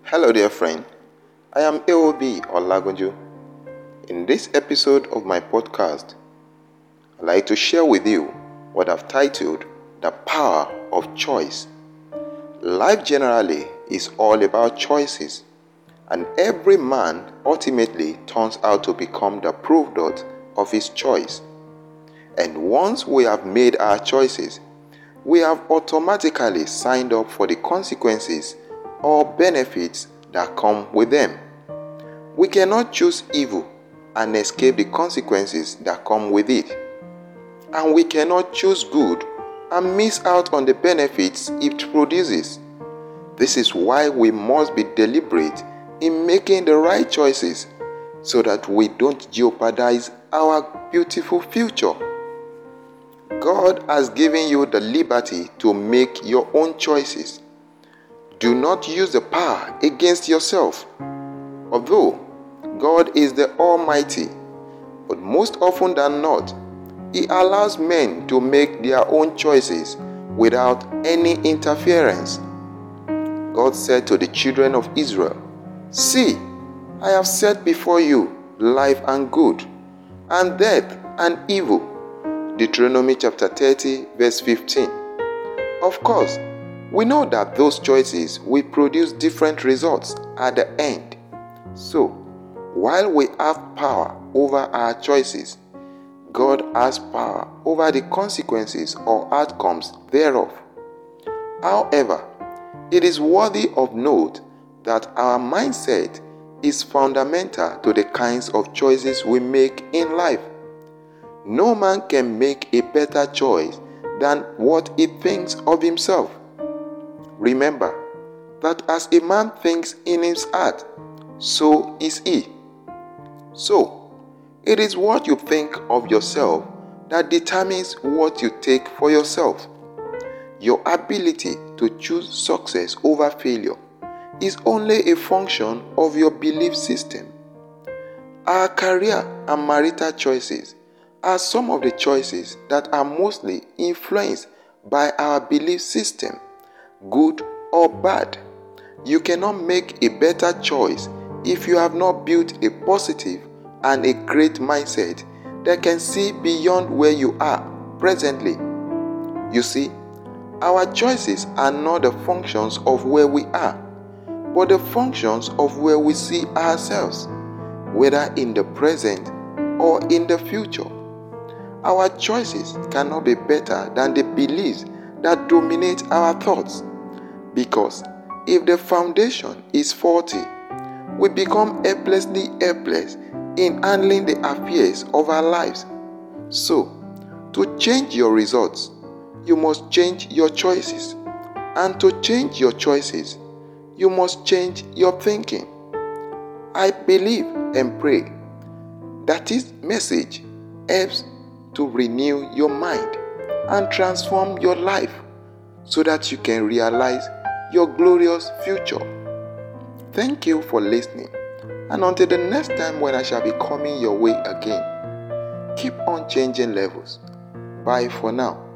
Hello dear friend, I am AOB Olagunju. In this episode of my podcast, I'd like to share with you what I've titled The Power of Choice. Life generally is all about choices, and every man ultimately turns out to become the product of his choice. And once we have made our choices, we have automatically signed up for the consequences or benefits that come with them. We cannot choose evil and escape the consequences that come with it. And we cannot choose good and miss out on the benefits it produces. This is why we must be deliberate in making the right choices so that we don't jeopardize our beautiful future. God has given you the liberty to make your own choices. Do not use the power against yourself. Although God is the Almighty, but most often than not, He allows men to make their own choices without any interference. God said to the children of Israel, "See, I have set before you life and good, and death and evil." Deuteronomy chapter 30, verse 15. Of course, we know that those choices will produce different results at the end. So, while we have power over our choices, God has power over the consequences or outcomes thereof. However, it is worthy of note that our mindset is fundamental to the kinds of choices we make in life. No man can make a better choice than what he thinks of himself. Remember that as a man thinks in his heart, so is he. So, it is what you think of yourself that determines what you take for yourself. Your ability to choose success over failure is only a function of your belief system. Our career and marital choices are some of the choices that are mostly influenced by our belief system, good or bad. You cannot make a better choice if you have not built a positive and a great mindset that can see beyond where you are presently. You see, our choices are not the functions of where we are, but the functions of where we see ourselves, whether in the present or in the future. Our choices cannot be better than the beliefs that dominate our thoughts, because if the foundation is faulty, we become helplessly helpless in handling the affairs of our lives. So, to change your results, you must change your choices. And to change your choices, you must change your thinking. I believe and pray that this message helps to renew your mind and transform your life so that you can realize your glorious future. Thank you for listening, and until the next time when I shall be coming your way again, keep on changing levels. Bye for now.